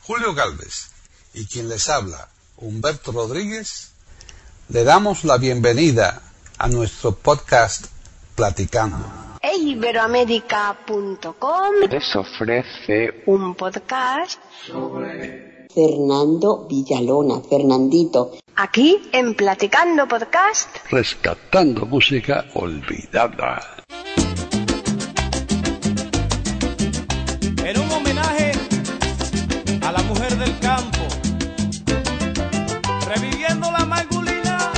Julio Gálvez y quien les habla, Humberto Rodríguez, le damos la bienvenida a nuestro podcast Platicando. Iberoamérica.com les ofrece un podcast sobre Fernando Villalona, Fernandito. Aquí en Platicando Podcast, rescatando música olvidada. En un homenaje a la mujer del campo, reviviendo la margulina.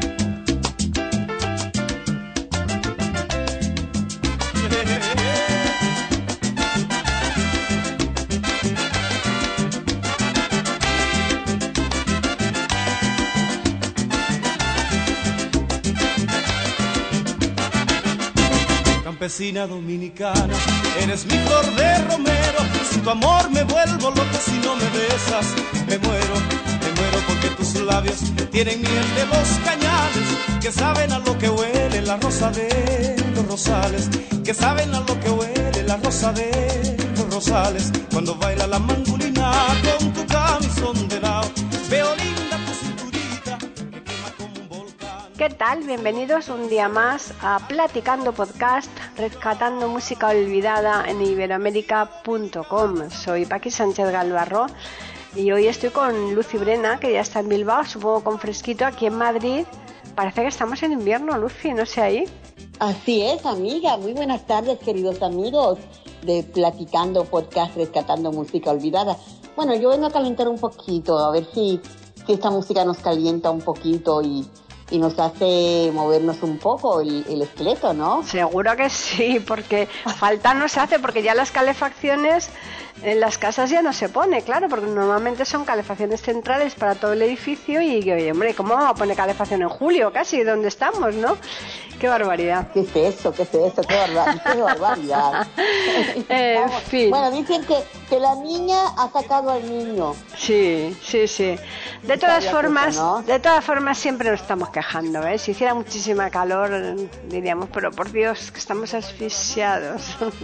Campesina dominicana, eres mi flor de romero. Sin tu amor me vuelvo loco, si no me besas me muero porque tus labios tienen miel de los cañales, que saben a lo que huele la rosa de los rosales, que saben a lo que huele la rosa de los rosales. Cuando baila la mangulina con tu camisón de lado, veo linda tu cinturita que quema como un volcán. ¿qué tal? Bienvenidos un día más a Platicando Podcast, rescatando música olvidada en Iberoamérica.com. Soy Paqui Sánchez Galvarro y hoy estoy con Lucy Brena, que ya está en Bilbao, supongo con fresquito. Aquí en Madrid parece que estamos en invierno, Lucy, no sé ahí. Así es, amiga. Muy buenas tardes, queridos amigos de Platicando Podcast, rescatando música olvidada. Bueno, yo vengo a calentar un poquito, a ver si esta música nos calienta un poquito y nos hace movernos un poco el esqueleto, ¿no? Seguro que sí, porque falta nos hace, porque ya las calefacciones en las casas ya no se pone, claro, porque normalmente son calefacciones centrales para todo el edificio y, oye, hombre, ¿cómo vamos a poner calefacción en julio? Casi, donde estamos, ¿no? ¡Qué barbaridad! ¿Qué es eso? ¡Qué barbaridad! En fin. Bueno, dicen que la niña ha sacado al niño. Sí. De todas formas siempre nos estamos quejando, ¿eh? Si hiciera muchísima calor diríamos, pero por Dios, que estamos asfixiados.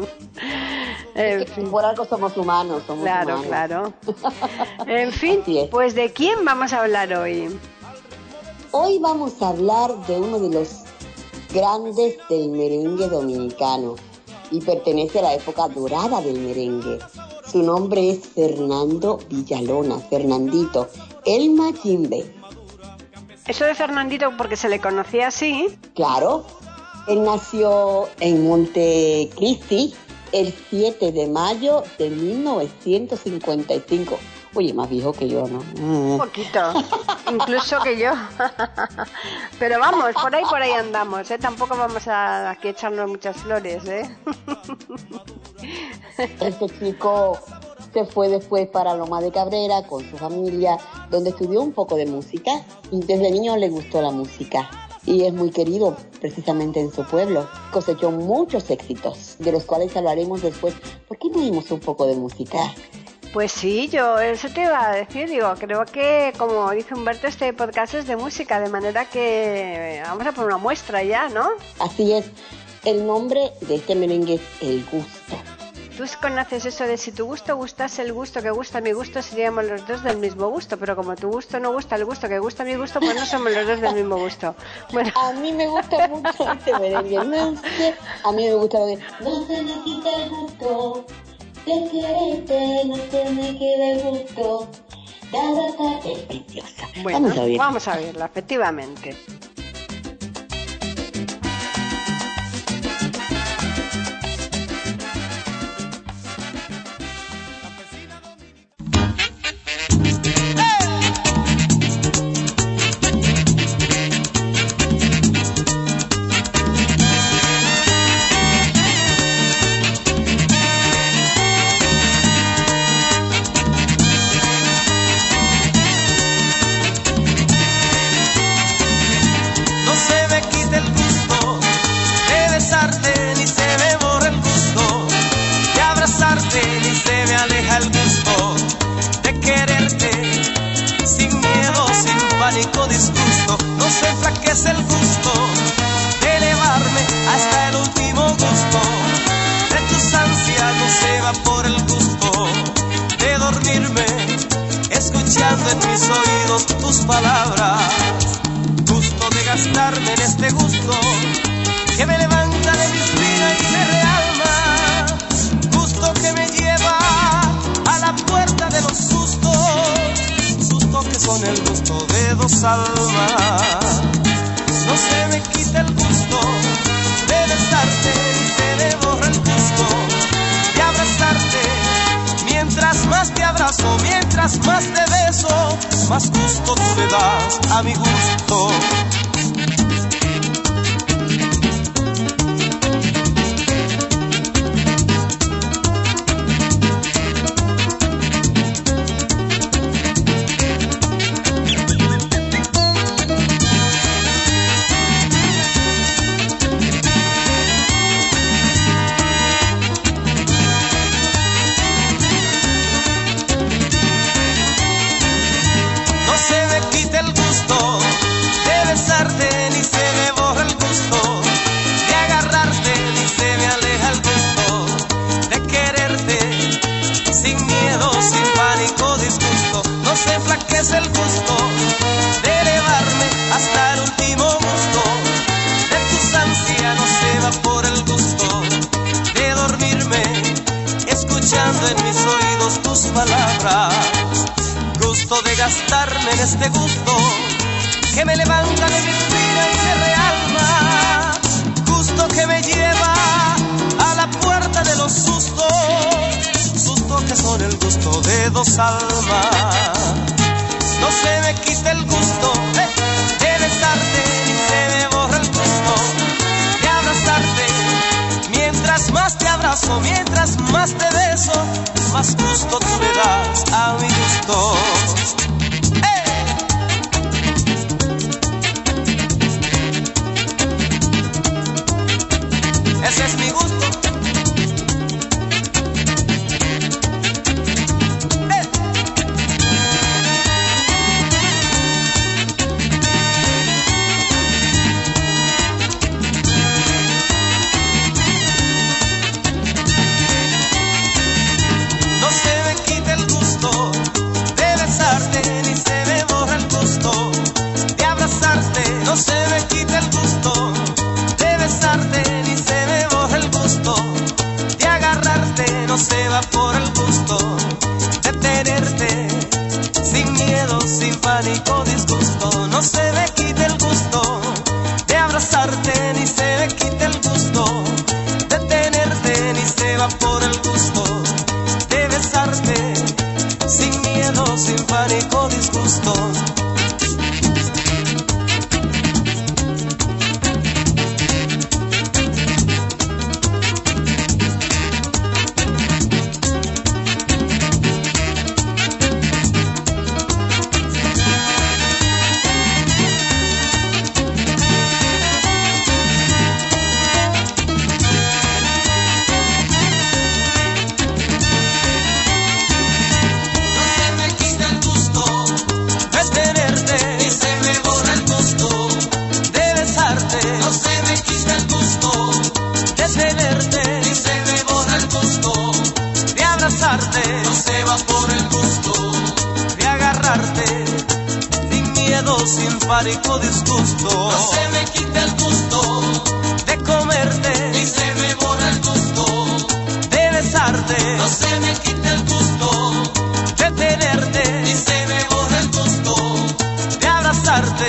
En fin. Por algo somos humanos. Claro. En fin, pues ¿de quién vamos a hablar hoy? Hoy vamos a hablar de uno de los grandes del merengue dominicano y pertenece a la época dorada del merengue. Su nombre es Fernando Villalona, Fernandito, el Mayimbe. Eso de Fernandito porque se le conocía así. Claro, él nació en Montecristi el 7 de mayo de 1955. Oye, más viejo que yo, ¿no? Un poquito, incluso que yo. Pero vamos, por ahí andamos, ¿eh? Tampoco vamos a aquí echarnos muchas flores, ¿eh? Este chico se fue después para Loma de Cabrera con su familia, donde estudió un poco de música y desde niño le gustó la música. Y es muy querido precisamente en su pueblo. Cosechó muchos éxitos, de los cuales hablaremos después. ¿Por qué no oímos un poco de música? Pues sí, yo eso te iba a decir, creo que como dice Humberto, este podcast es de música, de manera que vamos a poner una muestra ya, ¿no? Así es, el nombre de este merengue es El Gusto. Tú conoces eso de si tu gusto gustase el gusto que gusta mi gusto, seríamos los dos del mismo gusto, pero como tu gusto no gusta el gusto que gusta mi gusto, pues no somos los dos del mismo gusto. Bueno. A mí me gusta mucho este merengue, no sé, a mí me gusta lo de no se me quita el gusto. De quererte no se me queda el gusto. Es preciosa. Bueno, vamos a verla, efectivamente. Ni se me aleja el gusto de quererte, sin miedo, sin pánico, disgusto. No se enflaquece el gusto de elevarme hasta el último gusto de tus ansias. No se va por el gusto de dormirme escuchando en mis oídos tus palabras. Gusto de gastarme en este gusto que me levanta de mi espina y me realma. Gusto que me lleva a la puerta de los sustos, sustos que son el gusto de dos almas. No se me quita el gusto de besarte y se me borra el gusto de abrazarte. Mientras más te abrazo, mientras más te beso, más gusto tú le das a mi gusto. Es el gusto de elevarme hasta el último gusto de tus ansias, no se va por el gusto de dormirme escuchando en mis oídos tus palabras. Gusto de gastarme en este gusto que me levanta de mi espina y me realma. Gusto que me lleva a la puerta de los sustos, sustos que son el gusto de dos almas. No se me quita el gusto de besarte, ni se me borra el gusto de abrazarte. Mientras más te abrazo, mientras más te beso, más gusto tú le das a mi gusto. Ese es mi gusto. No se me quita el gusto de besarte, ni se me borra el gusto de agarrarte. No se va por el gusto de tenerte sin miedo, sin pánico, disgusto. No se me quita el gusto de abrazarte, ni se me quita el gusto de tenerte. Ni se va por el gusto de besarte sin miedo, sin pánico, disgusto. No se va por el gusto de agarrarte sin miedo, sin pánico, disgusto. No se me quita el gusto de comerte, ni se me borra el gusto de besarte. No se me quita el gusto de tenerte, ni se me borra el gusto de abrazarte.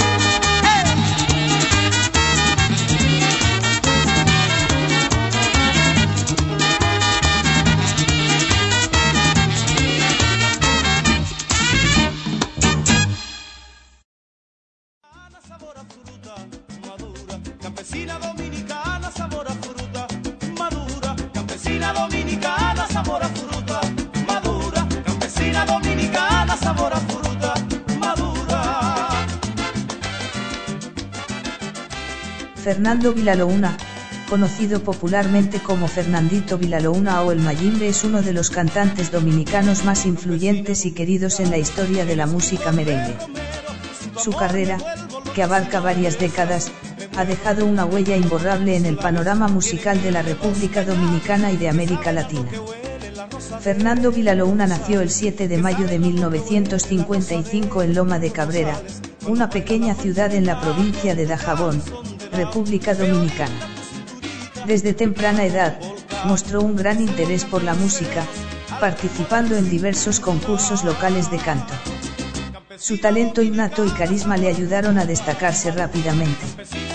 Campesina dominicana, sabor a fruta madura. Campesina dominicana, sabor a fruta madura. Campesina dominicana, sabor a fruta madura. Fernando Vilalouna, conocido popularmente como Fernandito Vilalouna o el Mayimbe, es uno de los cantantes dominicanos más influyentes y queridos en la historia de la música merengue. Su carrera, que abarca varias décadas, ha dejado una huella imborrable en el panorama musical de la República Dominicana y de América Latina. Fernando Villalona nació el 7 de mayo de 1955 en Loma de Cabrera, una pequeña ciudad en la provincia de Dajabón, República Dominicana. Desde temprana edad, mostró un gran interés por la música, participando en diversos concursos locales de canto. Su talento innato y carisma le ayudaron a destacarse rápidamente.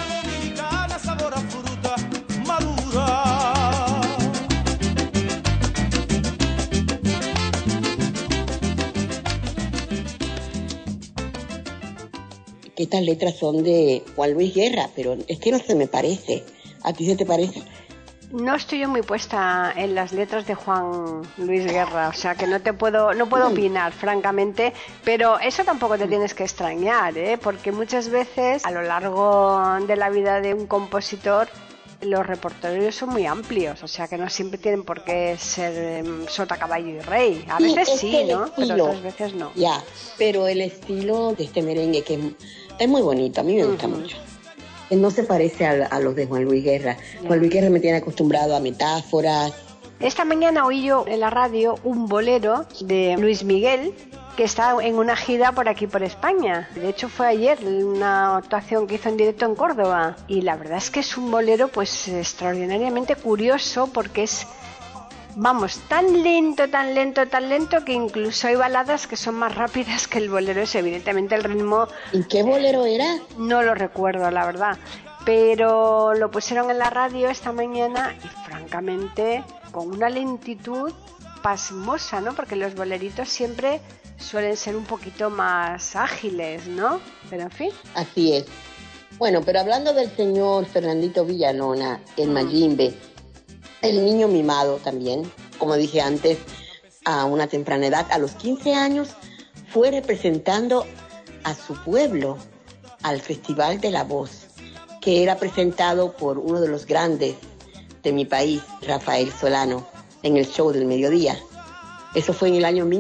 Que estas letras son de Juan Luis Guerra, pero es que no se me parece. ¿A ti se te parece? No estoy yo muy puesta en las letras de Juan Luis Guerra, o sea que no puedo opinar, francamente, pero eso tampoco te tienes que extrañar, porque muchas veces a lo largo de la vida de un compositor los repertorios son muy amplios, o sea que no siempre tienen por qué ser sota, caballo y rey. A veces sí, ¿no? Estilo, pero otras veces no. Ya, pero el estilo de este merengue que es muy bonito, a mí me gusta mucho. No se parece a los de Juan Luis Guerra. Juan Luis Guerra me tiene acostumbrado a metáforas. Esta mañana oí yo en la radio un bolero de Luis Miguel que está en una gira por aquí por España. De hecho fue ayer una actuación que hizo en directo en Córdoba y la verdad es que es un bolero pues extraordinariamente curioso porque es, vamos, tan lento que incluso hay baladas que son más rápidas que el bolero. Es evidentemente el ritmo. ¿Y qué bolero era? No lo recuerdo, la verdad, pero lo pusieron en la radio esta mañana y francamente con una lentitud pasmosa, ¿no? Porque los boleritos siempre suelen ser un poquito más ágiles, ¿no? Pero en fin. Así es. Bueno, pero hablando del señor Fernandito Villalona, el Mayimbe, el niño mimado también, como dije antes, a una temprana edad, a los 15 años, fue representando a su pueblo al Festival de la Voz, que era presentado por uno de los grandes de mi país, Rafael Solano, en el show del mediodía. Eso fue en el año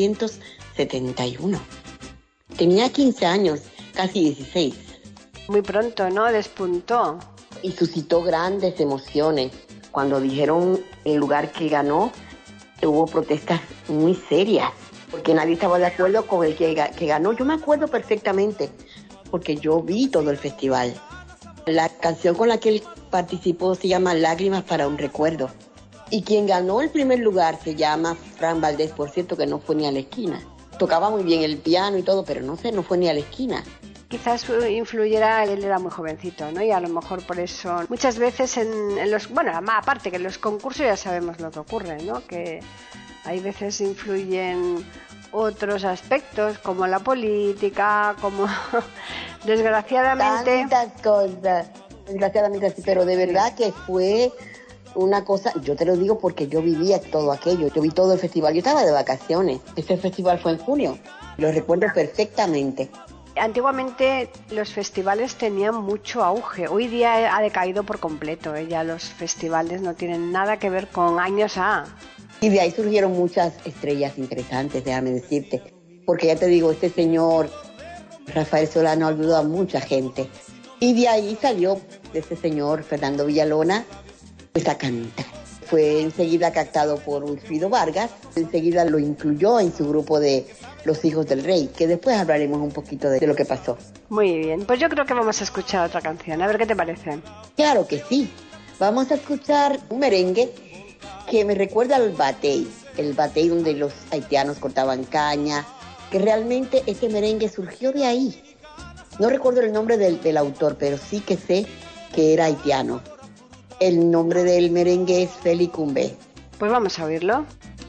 1971. Tenía 15 años, casi 16. Muy pronto, ¿no? Despuntó. Y suscitó grandes emociones. Cuando dijeron el lugar que ganó, hubo protestas muy serias, porque nadie estaba de acuerdo con el que ganó. Yo me acuerdo perfectamente, porque yo vi todo el festival. La canción con la que él participó se llama Lágrimas para un recuerdo. Y quien ganó el primer lugar se llama Fran Valdés, por cierto, que no fue ni a la esquina. Tocaba muy bien el piano y todo, pero no fue ni a la esquina. Quizás influyera, él era muy jovencito, ¿no? Y a lo mejor por eso, muchas veces en los, bueno, aparte que en los concursos ya sabemos lo que ocurre, ¿no? Que hay veces influyen otros aspectos, como la política, como desgraciadamente... Tantas cosas, desgraciadamente sí, pero de verdad que fue una cosa, yo te lo digo porque yo vivía todo aquello, yo vi todo el festival, yo estaba de vacaciones, ese festival fue en junio, lo recuerdo perfectamente. Antiguamente los festivales tenían mucho auge, hoy día ha decaído por completo, ya los festivales no tienen nada que ver con años A. Y de ahí surgieron muchas estrellas interesantes, déjame decirte, porque ya te digo, este señor Rafael Solano ayudó a mucha gente, y de ahí salió este señor Fernando Villalona pues a cantar. Fue enseguida captado por Wilfrido Vargas, enseguida lo incluyó en su grupo de Los Hijos del Rey, que después hablaremos un poquito de lo que pasó. Muy bien, pues yo creo que vamos a escuchar otra canción, a ver qué te parece. Claro que sí, vamos a escuchar un merengue que me recuerda al batey, el batey donde los haitianos cortaban caña, que realmente este merengue surgió de ahí. No recuerdo el nombre del autor, pero sí que sé que era haitiano. El nombre del merengue es Feli Cumbé. Pues vamos a oírlo.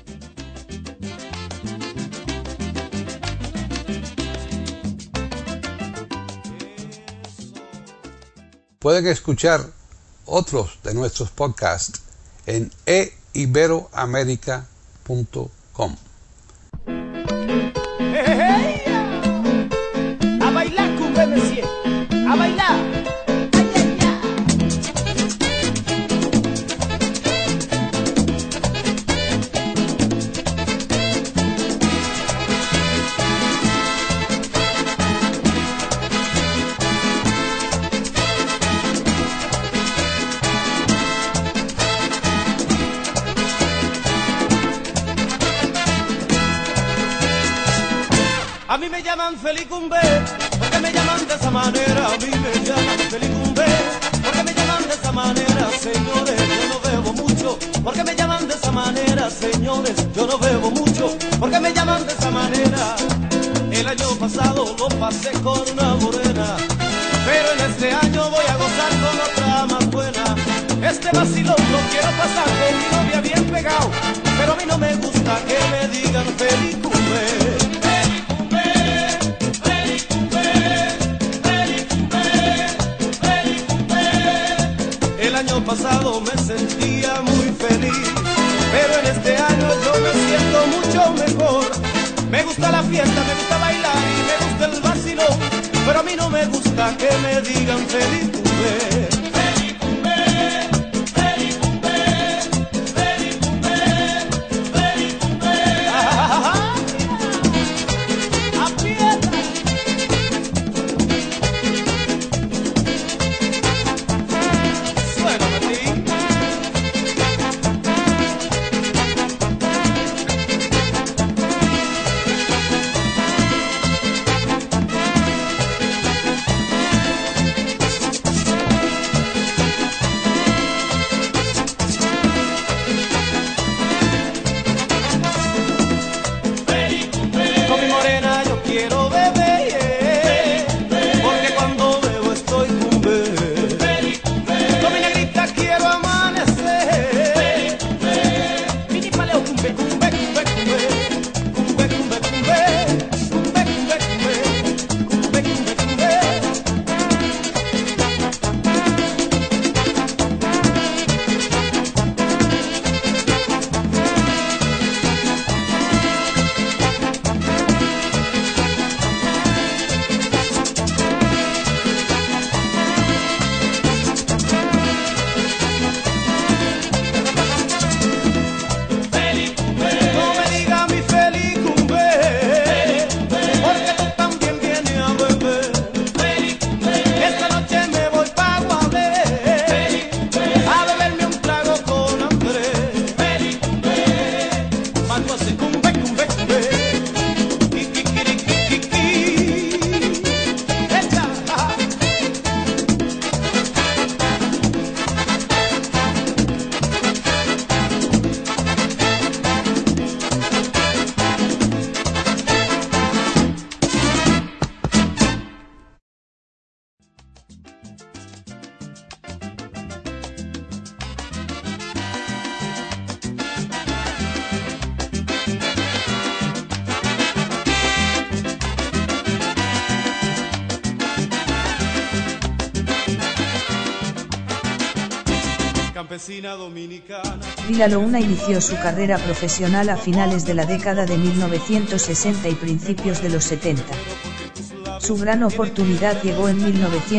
Pueden escuchar otros de nuestros podcasts en eiberoamerica.com. Hey, a bailar cumbé, monsieur, a bailar. A mí me llaman Felicumbe, porque me llaman de esa manera. A mí me llaman Felicumbe, porque me llaman de esa manera. Señores, yo no bebo mucho, porque me llaman de esa manera. Señores, yo no bebo mucho, porque me llaman de esa manera. El año pasado lo pasé con una morena, pero en este año voy a gozar con otra más buena. Este vacilón lo quiero pasar con mi novia bien pegado, pero a mí no me gusta que me digan Felicumbe. El año pasado me sentía muy feliz, pero en este año yo me siento mucho mejor. Me gusta la fiesta, me gusta bailar y me gusta el vacilón, pero a mí no me gusta que me digan Felicumbe. Felicumbe, Felicumbe, Felicumbe, Felicumbe. ¡Aprieta! Suena, Martín. Vila-Lobuna inició su carrera profesional a finales de la década de 1960 y principios de los 70. Su gran oportunidad llegó en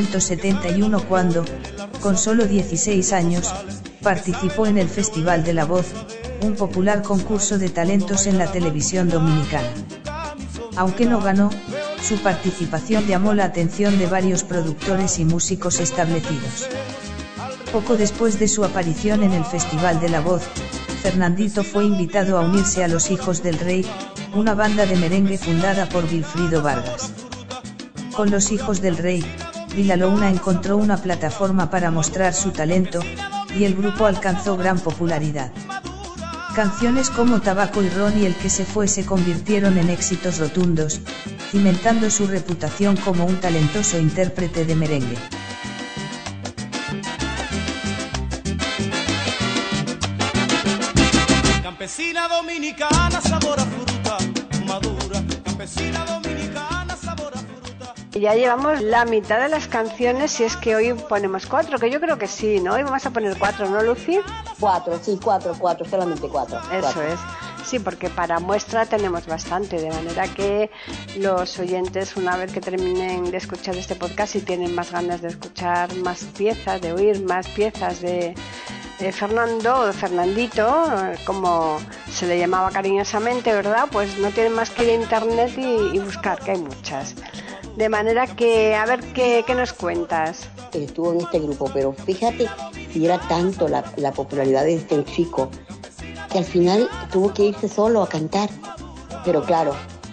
1971 cuando, con solo 16 años, participó en el Festival de la Voz, un popular concurso de talentos en la televisión dominicana. Aunque no ganó, su participación llamó la atención de varios productores y músicos establecidos. Poco después de su aparición en el Festival de la Voz, Fernandito fue invitado a unirse a Los Hijos del Rey, una banda de merengue fundada por Wilfrido Vargas. Con Los Hijos del Rey, Vila-Lobuna encontró una plataforma para mostrar su talento, y el grupo alcanzó gran popularidad. Canciones como Tabaco y Ron y El que se fue se convirtieron en éxitos rotundos, cimentando su reputación como un talentoso intérprete de merengue. Campesina dominicana, sabor a fruta madura. Campesina dominicana, sabor a fruta. Ya llevamos la mitad de las canciones, si es que hoy ponemos 4, que yo creo que sí, ¿no? Hoy vamos a poner 4, ¿no, Lucy? 4, sí, 4, solamente 4. Eso es. Sí, porque para muestra tenemos bastante, de manera que los oyentes, una vez que terminen de escuchar este podcast, si tienen más ganas de escuchar más piezas, de oír más piezas de Fernando o de Fernandito, como se le llamaba cariñosamente, ¿verdad? Pues no tienen más que ir a internet y buscar, que hay muchas. De manera que, a ver, ¿qué nos cuentas? Estuvo en este grupo, pero fíjate si era tanto la popularidad de este chico, que al final tuvo que irse solo a cantar. Pero claro,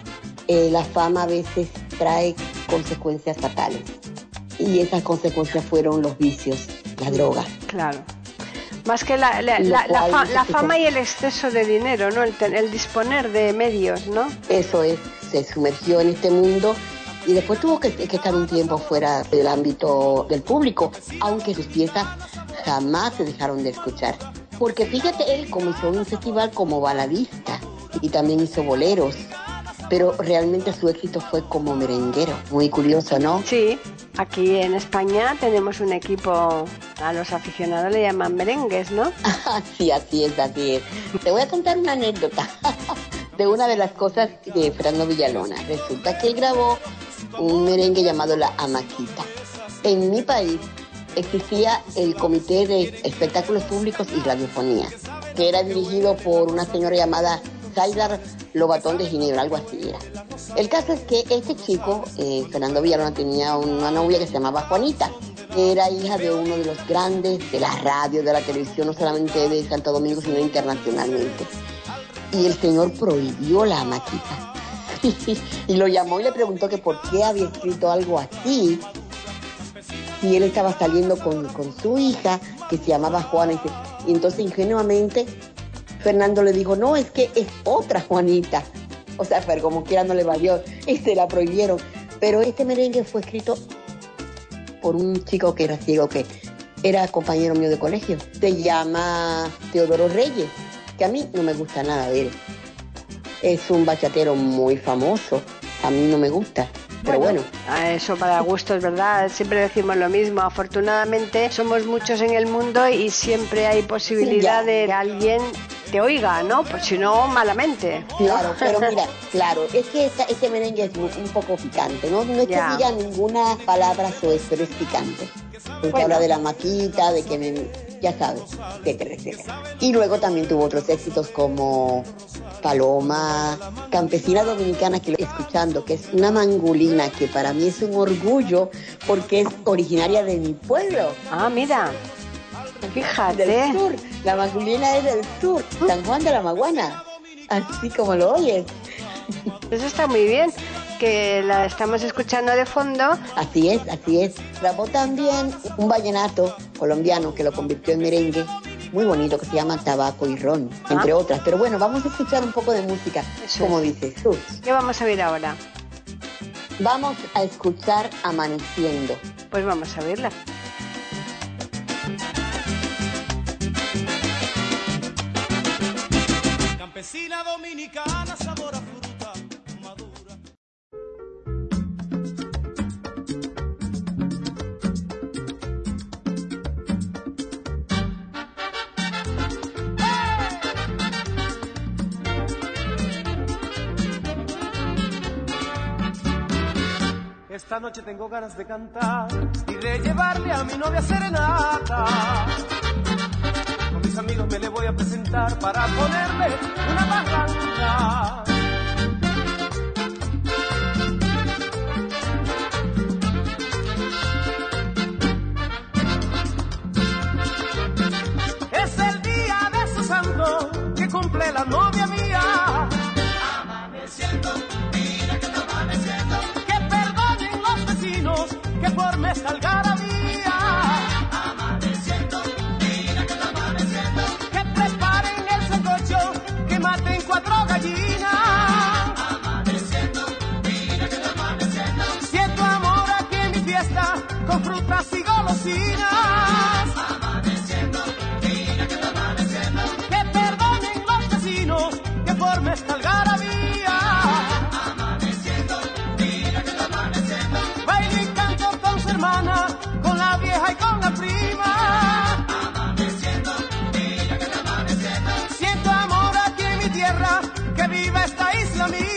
la fama a veces trae consecuencias fatales. Y esas consecuencias fueron los vicios, la droga. Claro. Más que la fama y el exceso de dinero, ¿no? El disponer de medios, ¿no? Eso es, se sumergió en este mundo y después tuvo que estar un tiempo fuera del ámbito del público, aunque sus piezas jamás se dejaron de escuchar. Porque fíjate, él comenzó en un festival como baladista y también hizo boleros, pero realmente su éxito fue como merenguero. Muy curioso, ¿no? Sí, aquí en España tenemos un equipo, a los aficionados le llaman merengues, ¿no? Sí, así es. Te voy a contar una anécdota de una de las cosas de Fernando Villalona. Resulta que él grabó un merengue llamado La Amaquita. En mi país existía el Comité de Espectáculos Públicos y Radiofonía, que era dirigido por una señora llamada Zaidar Lobatón de Ginebra, algo así era. El caso es que este chico, Fernando Villalona, tenía una novia que se llamaba Juanita, que era hija de uno de los grandes de la radio, de la televisión, no solamente de Santo Domingo, sino internacionalmente. Y el señor prohibió La Amaquita. Y lo llamó y le preguntó que por qué había escrito algo así. Y él estaba saliendo con su hija, que se llamaba Juana, y entonces ingenuamente Fernando le dijo, no, es que es otra Juanita. O sea, pero como quiera no le valió, y se la prohibieron. Pero este merengue fue escrito por un chico que era ciego, que era compañero mío de colegio. Se llama Teodoro Reyes, que a mí no me gusta nada de él. Es un bachatero muy famoso, a mí no me gusta. Pero bueno. Eso para gustos, ¿verdad? Siempre decimos lo mismo. Afortunadamente somos muchos en el mundo y siempre hay posibilidad de que alguien te oiga, ¿no? Pues si no, malamente. Claro, pero mira, claro, es que este merengue es un poco picante, ¿no? No es que diga ninguna palabra soez, pero es picante. Porque habla de la maquita, de que ya sabes, etcétera, etcétera. Y luego también tuvo otros éxitos como Paloma, Campesina Dominicana, que lo estoy escuchando, que es una mangulina que para mí es un orgullo porque es originaria de mi pueblo. Ah, mira, fíjate. Del sur, la mangulina es del sur, San Juan de la Maguana, así como lo oyes. Eso está muy bien, que la estamos escuchando de fondo. Así es. Grabó también un vallenato colombiano que lo convirtió en merengue, muy bonito, que se llama Tabaco y Ron, entre otras. Pero bueno, vamos a escuchar un poco de música, como dices tú. ¿Qué vamos a ver ahora? Vamos a escuchar Amaneciendo. Pues vamos a verla. Campesina dominicana, sabor a fruta madura. Esta noche tengo ganas de cantar y de llevarle a mi novia serenata. Con mis amigos me le voy a presentar para ponerle una barranca. Es el día de su santo que cumple la novia mía. Amaneciendo, mira que está amaneciendo. Que perdonen los vecinos que por mezcal algarabía. Amaneciendo, mira que está amaneciendo. Que preparen el sancocho, que maten 4 gallinas. Amaneciendo, mira que está amaneciendo. Siento amor aquí en mi fiesta, con frutas y golosinas. Amaneciendo, mira que está amaneciendo. Que perdonen los vecinos, que por mezcal algarabía. Amaneciendo, mira que está amaneciendo. Baile y canto con su hermana, con la vieja y con la prima. Amaneciendo, mira que está amaneciendo. Siento amor aquí en mi tierra, que viva esta isla mía.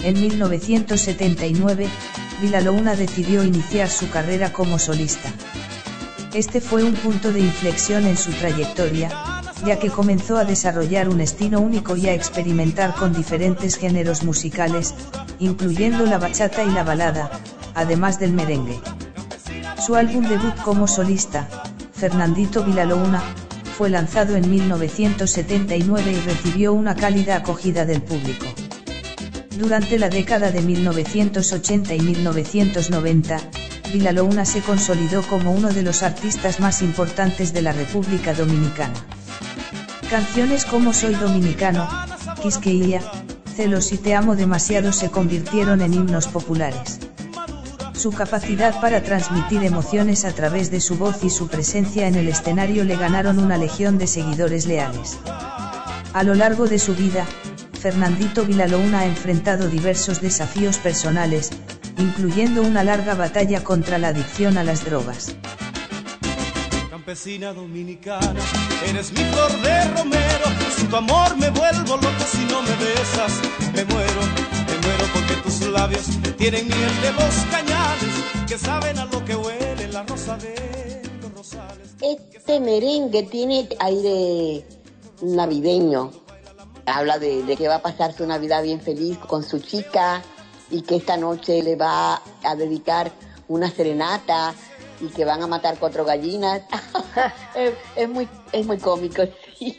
En 1979, Villalona decidió iniciar su carrera como solista. Este fue un punto de inflexión en su trayectoria, ya que comenzó a desarrollar un estilo único y a experimentar con diferentes géneros musicales, incluyendo la bachata y la balada, además del merengue. Su álbum debut como solista, Fernandito Villalona, fue lanzado en 1979 y recibió una cálida acogida del público. Durante la década de 1980 y 1990, Villalona se consolidó como uno de los artistas más importantes de la República Dominicana. Canciones como Soy Dominicano, Quisqueya, Celos y Te Amo Demasiado se convirtieron en himnos populares. Su capacidad para transmitir emociones a través de su voz y su presencia en el escenario le ganaron una legión de seguidores leales. A lo largo de su vida, Fernandito Villalona ha enfrentado diversos desafíos personales, incluyendo una larga batalla contra la adicción a las drogas. Campesina dominicana, eres mi flor de romero, sin tu amor me vuelvo loco si no me besas, me muero porque tus labios tienen miel de los cañales, que saben a lo que huele la rosa de los rosales. Este merengue tiene aire navideño, habla de que va a pasar su Navidad bien feliz con su chica y que esta noche le va a dedicar una serenata y que van a matar 4 gallinas. es muy cómico, sí.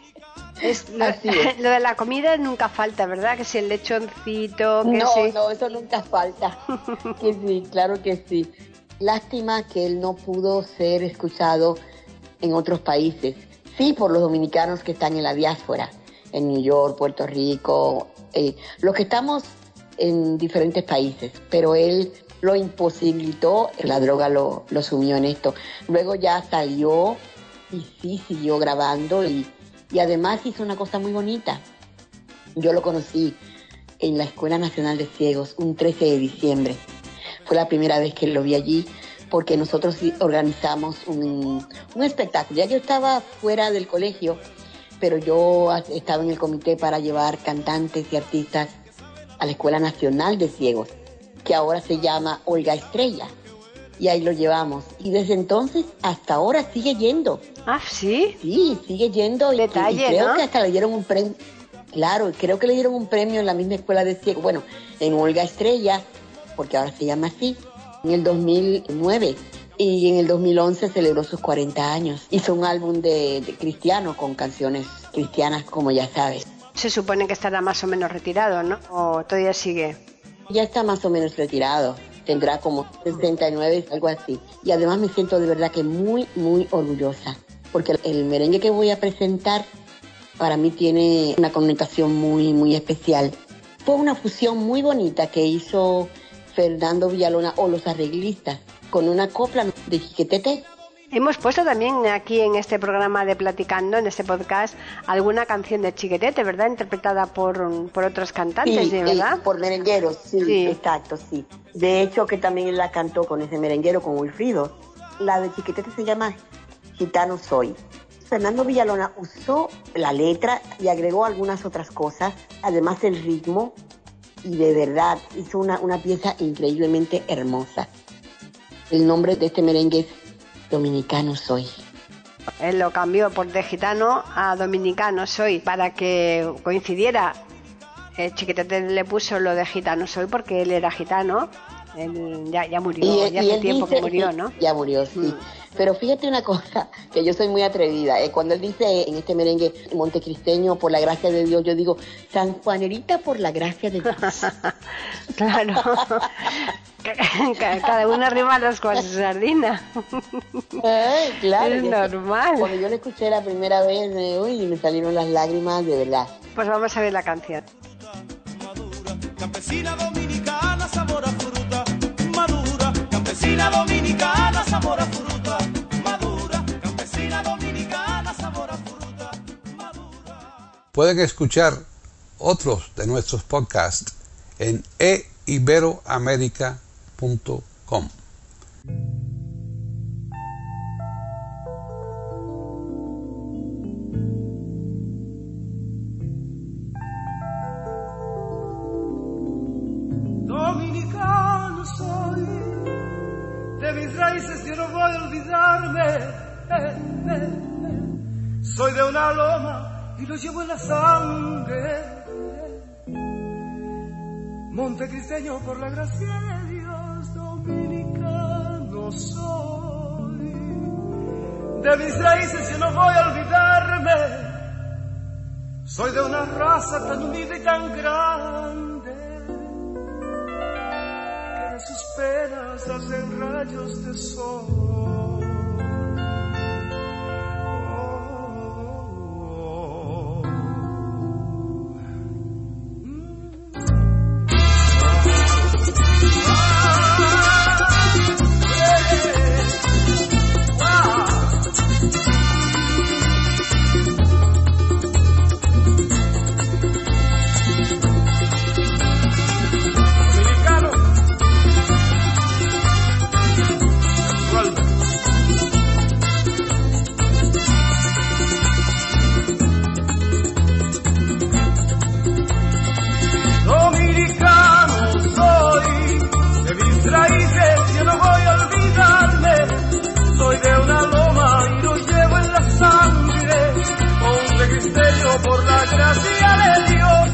Lo de la comida nunca falta, ¿verdad? Que si el lechoncito, que No, eso nunca falta. Que sí, claro que sí. Lástima que él no pudo ser escuchado en otros países. Sí, por los dominicanos que están en la diáspora, en New York, Puerto Rico, los que estamos en diferentes países, pero él lo imposibilitó, la droga lo sumió en esto. Luego ya salió y sí siguió grabando y además hizo una cosa muy bonita. Yo lo conocí en la Escuela Nacional de Ciegos un 13 de diciembre. Fue la primera vez que lo vi allí porque nosotros organizamos un espectáculo. Ya yo estaba fuera del colegio, pero yo estaba en el comité para llevar cantantes y artistas a la Escuela Nacional de Ciegos, que ahora se llama Olga Estrella. Y ahí lo llevamos. Y desde entonces hasta ahora sigue yendo. ¿Ah, sí? Sí, sigue yendo. Detalle, y creo ¿no? que hasta le dieron un premio. Claro, creo que le dieron un premio en la misma Escuela de Ciegos. Bueno, en Olga Estrella, porque ahora se llama así, en el 2009. Y en el 2011 celebró sus 40 años. Hizo un álbum de cristiano con canciones cristianas, como ya sabes. Se supone que estará más o menos retirado, ¿no? ¿O todavía sigue? Ya está más o menos retirado. Tendrá como 69, algo así. Y además me siento de verdad que muy, muy orgullosa. Porque el merengue que voy a presentar para mí tiene una connotación muy, muy especial. Fue una fusión muy bonita que hizo Fernando Villalona o los arreglistas con una copla de Chiquetete. Hemos puesto también aquí en este programa de Platicando, en este podcast, alguna canción de Chiquetete, ¿verdad? Interpretada por otros cantantes, sí, ¿verdad? Por merengueros, sí, exacto, sí. De hecho, que también él la cantó con ese merenguero, con Wilfrido. La de Chiquetete se llama Gitano Soy. Fernando Villalona usó la letra y agregó algunas otras cosas, además el ritmo, y de verdad hizo una pieza increíblemente hermosa. El nombre de este merengue es Dominicano Soy. Él lo cambió por de gitano a dominicano soy para que coincidiera. Chiquetete le puso lo de gitano soy porque él era gitano. Él ya murió, ya hace tiempo que murió, ¿no? Ya murió, sí. Pero fíjate una cosa, que yo soy muy atrevida. Cuando él dice en este merengue montecristeño, por la gracia de Dios, yo digo, San Juanerita por la gracia de Dios. Claro. Cada uno arriba las con su sardina. Claro. Es normal. Cuando yo lo escuché la primera vez, me salieron las lágrimas, de verdad. Pues vamos a ver la canción. Madura, campesina dominicana, sabor a fruta. Madura, campesina dominicana, sabor a fruta. Madura, campesina dominicana, sabor a fruta. Madura. Pueden escuchar otros de nuestros podcasts en eiberoamerica.com. raíces yo no voy a olvidarme. Soy de una loma y lo llevo en la sangre. Montecristeño por la gracia de Dios, dominicano soy. De mis raíces yo no voy a olvidarme. Soy de una raza tan humilde y tan grande que de sus penas hacen rayos de sol. Por la gracia de Dios,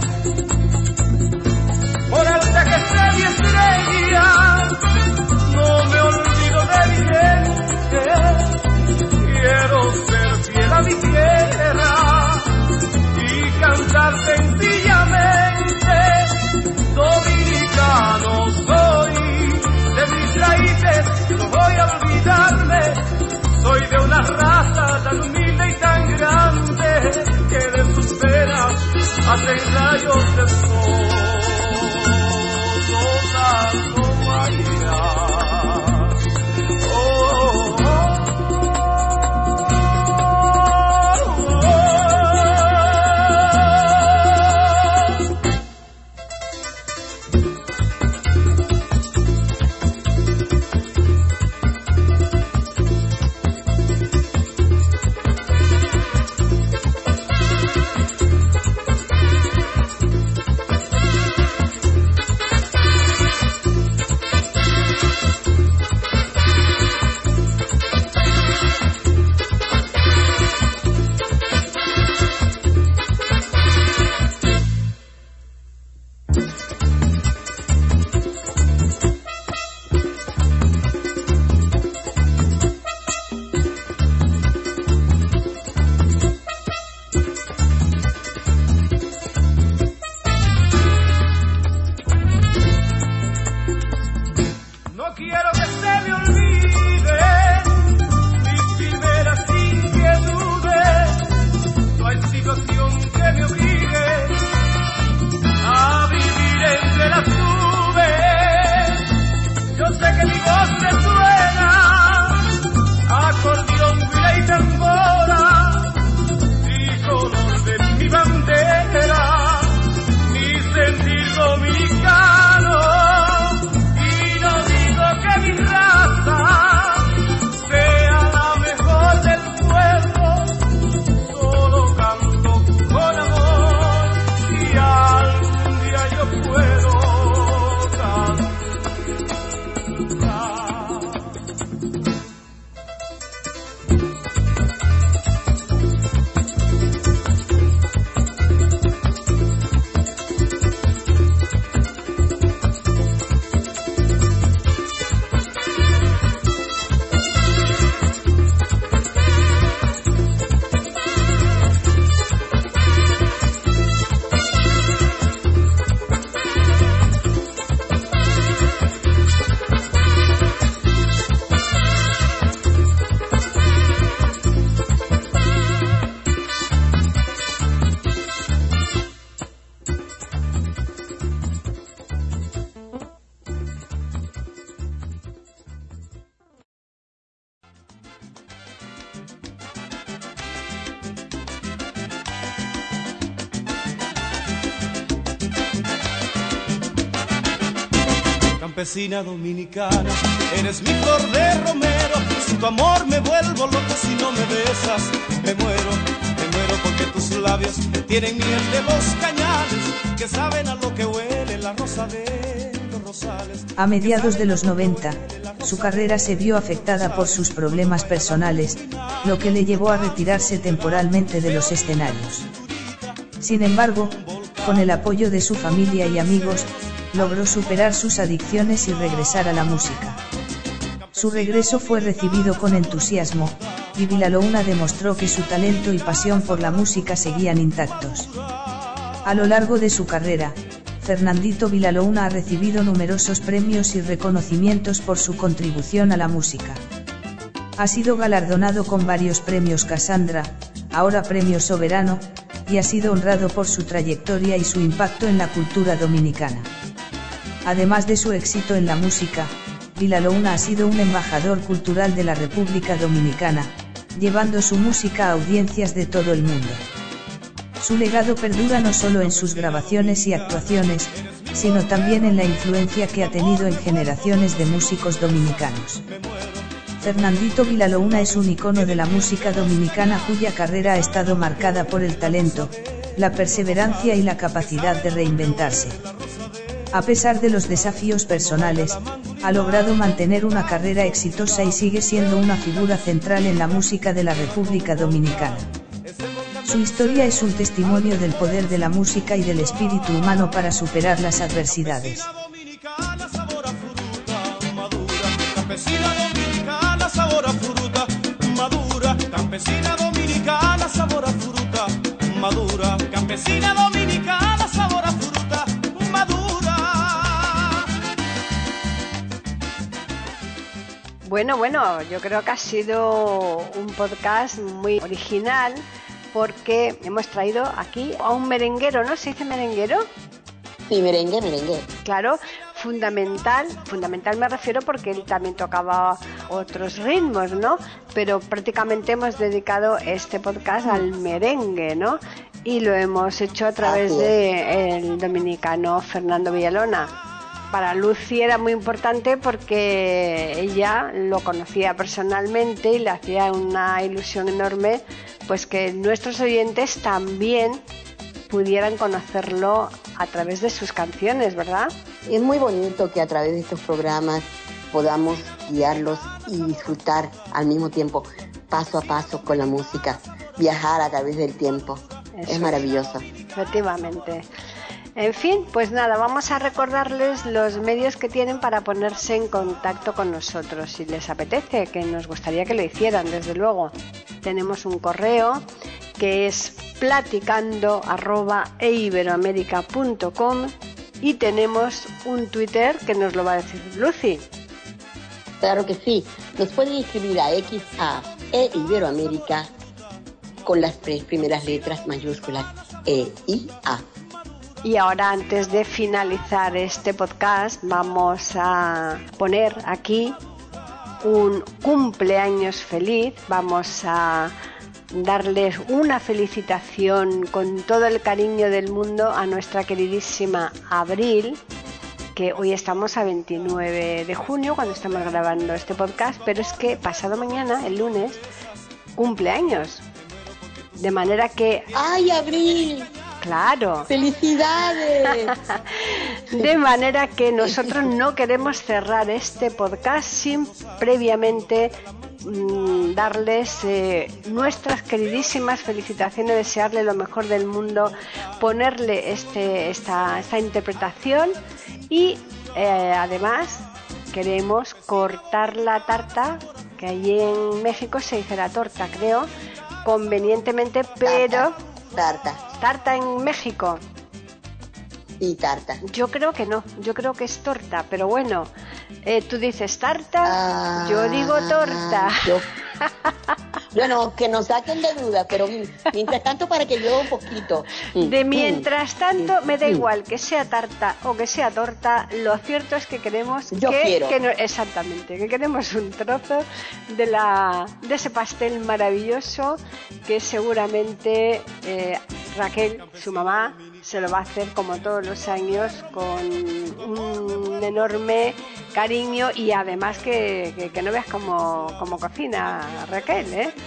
por alta que esté mi estrella, no me olvido de mi gente. Quiero ser fiel a mi tierra y cantar sencillamente. Dominicano soy, de mis raíces no voy a olvidarme. Soy de una raza tan humilde y tan grande que de sus penas hacen rayos de sol. Sonando Guaira. Campesina dominicana, eres mi flor de romero. Sin tu amor me vuelvo loco, si no me besas me muero porque tus labios tienen miel de los cañales que saben a lo que huele la rosa de los A mediados de los 90, su carrera se vio afectada por sus problemas personales, lo que le llevó a retirarse temporalmente de los escenarios. Sin embargo, con el apoyo de su familia y amigos, logró superar sus adicciones y regresar a la música. Su regreso fue recibido con entusiasmo, y Vilalouna demostró que su talento y pasión por la música seguían intactos. A lo largo de su carrera, Fernandito Vilalouna ha recibido numerosos premios y reconocimientos por su contribución a la música. Ha sido galardonado con varios premios Casandra, ahora Premio Soberano, y ha sido honrado por su trayectoria y su impacto en la cultura dominicana. Además de su éxito en la música, Vilalouna ha sido un embajador cultural de la República Dominicana, llevando su música a audiencias de todo el mundo. Su legado perdura no solo en sus grabaciones y actuaciones, sino también en la influencia que ha tenido en generaciones de músicos dominicanos. Fernandito Vilalouna es un icono de la música dominicana cuya carrera ha estado marcada por el talento, la perseverancia y la capacidad de reinventarse. A pesar de los desafíos personales, ha logrado mantener una carrera exitosa y sigue siendo una figura central en la música de la República Dominicana. Su historia es un testimonio del poder de la música y del espíritu humano para superar las adversidades. Campesina dominicana, sabor a fruta, madura. Campesina dominicana, sabor a fruta, madura. Campesina dominicana, sabor a fruta, madura. Bueno, yo creo que ha sido un podcast muy original porque hemos traído aquí a un merenguero, ¿no? ¿Se dice merenguero? Sí, merengue. Claro, fundamental me refiero porque él también tocaba otros ritmos, ¿no? Pero prácticamente hemos dedicado este podcast al merengue, ¿no? Y lo hemos hecho a través del dominicano Fernando Vilalouna. Para Lucy era muy importante porque ella lo conocía personalmente y le hacía una ilusión enorme pues que nuestros oyentes también pudieran conocerlo a través de sus canciones, ¿verdad? Es muy bonito que a través de estos programas podamos guiarlos y disfrutar al mismo tiempo, paso a paso con la música, viajar a través del tiempo. Eso es maravilloso. Efectivamente. En fin, pues nada, vamos a recordarles los medios que tienen para ponerse en contacto con nosotros. Si les apetece, que nos gustaría que lo hicieran, desde luego. Tenemos un correo que es platicando@eiberoamerica.com y tenemos un Twitter que nos lo va a decir Lucy. Claro que sí, nos pueden escribir a XAEIberoamerica con las 3 primeras letras mayúsculas EIA. Y ahora, antes de finalizar este podcast, vamos a poner aquí un cumpleaños feliz. Vamos a darles una felicitación con todo el cariño del mundo a nuestra queridísima Abril, que hoy estamos a 29 de junio cuando estamos grabando este podcast, pero es que pasado mañana, el lunes, cumpleaños. De manera que... ¡Ay, Abril! ¡Claro! ¡Felicidades! De manera que nosotros no queremos cerrar este podcast sin previamente darles nuestras queridísimas felicitaciones, desearle lo mejor del mundo, ponerle esta interpretación y además queremos cortar la tarta, que allí en México se dice la torta, creo, convenientemente, pero... ¿Tarta en México? Sí, tarta. Yo creo que no, yo creo que es torta, pero bueno, tú dices tarta, yo digo torta. Bueno, que nos saquen de duda, pero mientras tanto para que yo un poquito. De mientras tanto, me da igual que sea tarta o que sea torta, lo cierto es que queremos exactamente, que queremos un trozo de ese pastel maravilloso que seguramente Raquel, su mamá, se lo va a hacer como todos los años con un enorme cariño y además que no veas cómo cocina Raquel, ¿eh?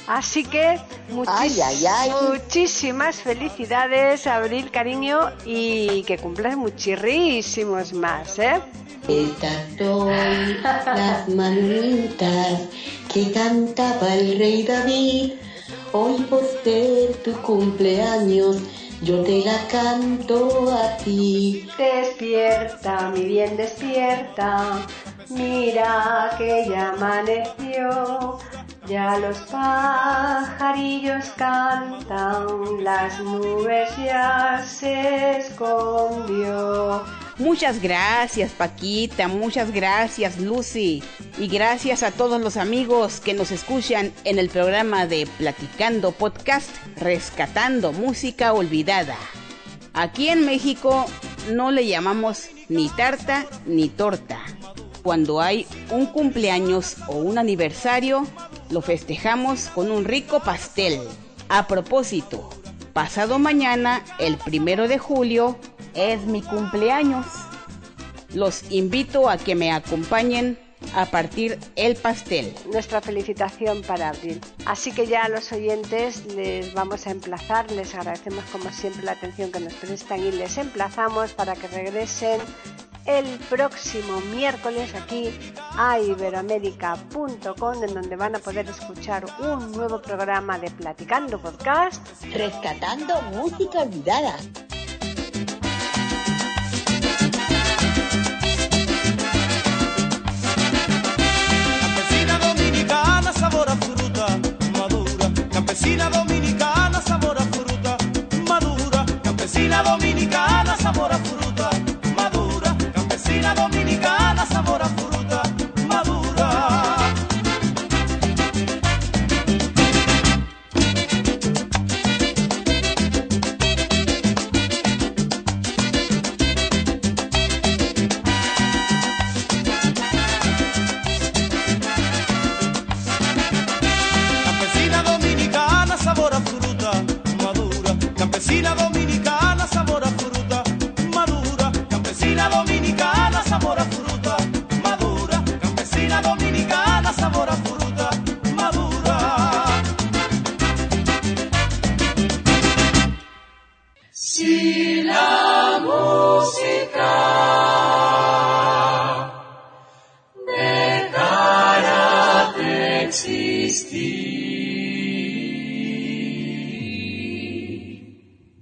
Así que muchísimas felicidades, Abril, cariño, y que cumplas muchísimos más, ¿eh? Estas son las manitas que cantaba el rey David. Hoy por ser tu cumpleaños, yo te la canto a ti. Despierta, mi bien, despierta. Mira que ya amaneció. Ya los pajarillos cantan, las nubes ya se escondió. Muchas gracias, Paquita, muchas gracias, Lucy, y gracias a todos los amigos que nos escuchan en el programa de Platicando Podcast, Rescatando Música Olvidada. Aquí en México no le llamamos ni tarta ni torta. Cuando hay un cumpleaños o un aniversario, lo festejamos con un rico pastel. A propósito, pasado mañana, el 1 de julio, es mi cumpleaños. Los invito a que me acompañen a partir el pastel. Nuestra felicitación para Abril. Así que ya a los oyentes les vamos a emplazar, les agradecemos como siempre la atención que nos prestan y les emplazamos para que regresen el próximo miércoles aquí a iberoamerica.com, en donde van a poder escuchar un nuevo programa de Platicando Podcast, Rescatando Música Olvidada. Campesina dominicana, sabor a fruta madura. Campesina dominicana, sabor a fruta madura. Campesina dominicana, sabor a fruta madura. Campesina dominicana, sabor a fruta madura. Campesina dominicana, sabor a fruta madura. Campesina dominicana, sabor a fruta madura. Campesina dominicana, sabor a fruta madura. Campesina dominicana, sabor a fruta madura. Si la música dejara de existir,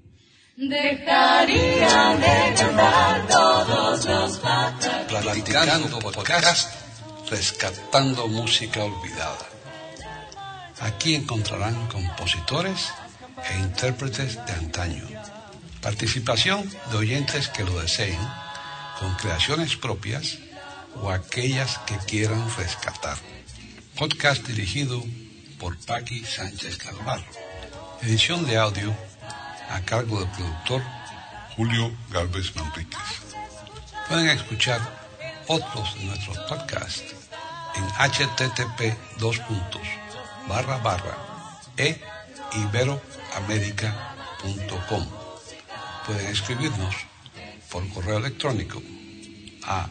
dejarían de cantar todos los pájaros. Platicando Podcast, Rescatando Música Olvidada. Aquí encontrarán compositores e intérpretes de antaño. Participación de oyentes que lo deseen, con creaciones propias o aquellas que quieran rescatar. Podcast dirigido por Paqui Sánchez Calvarro. Edición de audio a cargo del productor Julio Gálvez Manríquez. Pueden escuchar otros de nuestros podcasts en http://eiberoamerica.com. Pueden escribirnos por correo electrónico a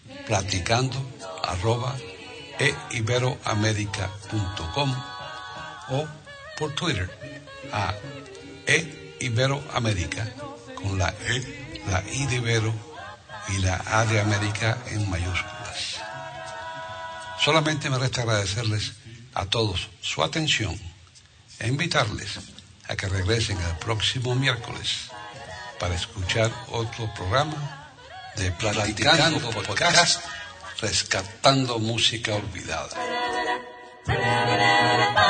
platicando@eiberoamerica.com o por Twitter a eiberoamerica con la E, la I de Ibero y la A de América en mayúsculas. Solamente me resta agradecerles a todos su atención e invitarles a que regresen el próximo miércoles para escuchar otro programa de Platicando Podcast, Rescatando Música Olvidada.